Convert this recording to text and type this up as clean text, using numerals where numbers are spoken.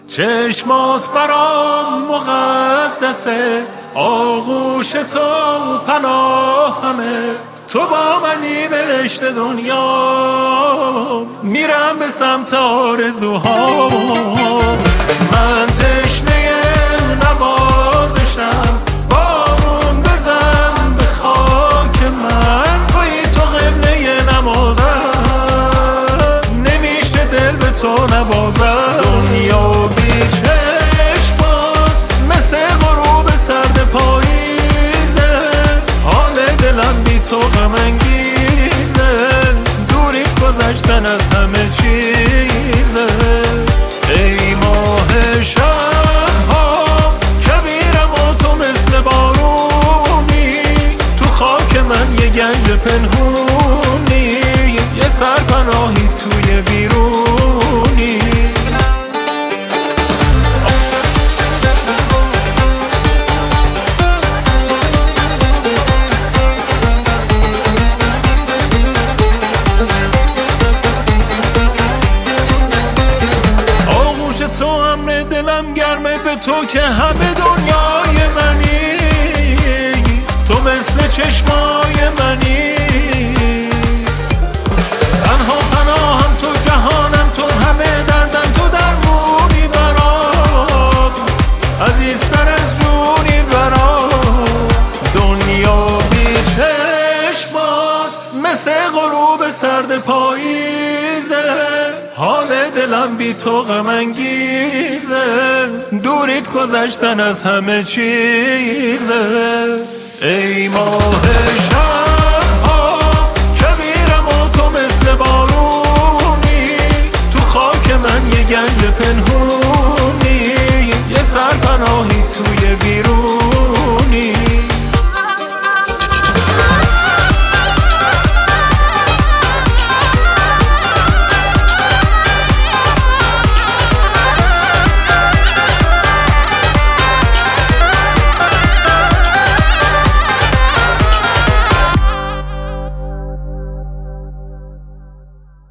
چشمات برام مقدسه، آغوش تو پناهمه، تو با منی بهشت دنیا، میرم به سمت آرزوها. من تشنه نوازشم، بارون بزن به خاک من، توی تو قبله نمازم، نمیشه دل به تو نبازم. دنیا بی چشمات مثل غروب سرد پاییزه، حال دلم بی تو غم انگیزه، دوریت گذشتن از همه چیزه. ای ماه شبها کبیرم و تو مثل بارونی، تو خاک من یه گنج پنهونی، یه سرپناهی توی بیرونی. تو امر دلم گرمه، به تو که همه دنیای منی، تو مثل چشمای منی، تنها پناهم تو، جهانم تو، همه دردم تو، درمونی برام، عزیزتر از جونی برام. دنیا بی چشمات مثل غروب سرد پاییزه، حال دلم بی تو غم انگیزه، دوریت گذشتن از همه چیزه. ای ماه شبها کبیرم و تو مثل بارونی، تو خاک من یه گنج پنهونی، یه سرپناهی توی بیرون.